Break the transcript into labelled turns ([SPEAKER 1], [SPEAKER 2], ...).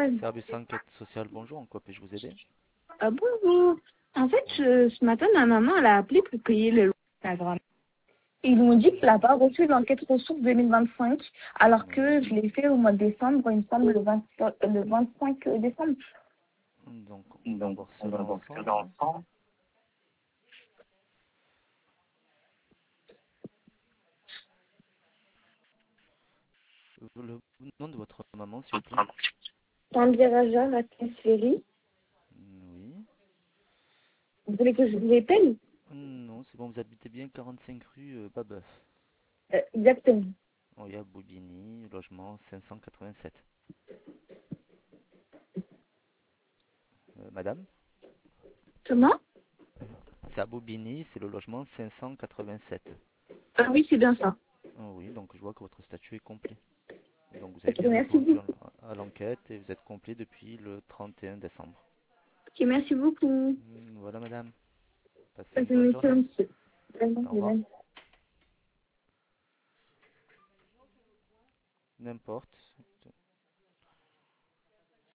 [SPEAKER 1] social.
[SPEAKER 2] Service enquête sociale, bonjour, en quoi puis-je vous aider?
[SPEAKER 1] Bonjour. En fait, ce matin, ma maman, elle a appelé pour payer le loyer Instagram. Ils m'ont dit qu'elle n'a pas reçu l'enquête ressources 2025, alors
[SPEAKER 2] Oui.
[SPEAKER 1] que je l'ai fait au mois de décembre, il me semble, le 25 décembre.
[SPEAKER 2] Donc, on va voir cela ensemble. Le nom de votre maman, s'il vous plaît?
[SPEAKER 1] Tandiraja, la Tessérie.
[SPEAKER 2] Oui.
[SPEAKER 1] Vous voulez que je vous appelle?
[SPEAKER 2] Non, c'est bon, vous habitez bien 45 rue Babeuf.
[SPEAKER 1] Exactement.
[SPEAKER 2] Oui, à Bobigny, logement 587. Madame?
[SPEAKER 1] Comment?
[SPEAKER 2] C'est à Bobigny, c'est le logement 587.
[SPEAKER 1] Oui, c'est bien ça.
[SPEAKER 2] Oui, donc je vois que votre statut est complet. Donc vous avez
[SPEAKER 1] Ok,
[SPEAKER 2] bien
[SPEAKER 1] merci
[SPEAKER 2] répondu
[SPEAKER 1] beaucoup.
[SPEAKER 2] à l'enquête et vous êtes complet depuis le 31 décembre.
[SPEAKER 1] Ok, merci beaucoup.
[SPEAKER 2] Voilà madame, passez une
[SPEAKER 1] Passez
[SPEAKER 2] bonne
[SPEAKER 1] une
[SPEAKER 2] journée.
[SPEAKER 1] excellente
[SPEAKER 2] Au revoir.
[SPEAKER 1] journée.
[SPEAKER 2] N'importe.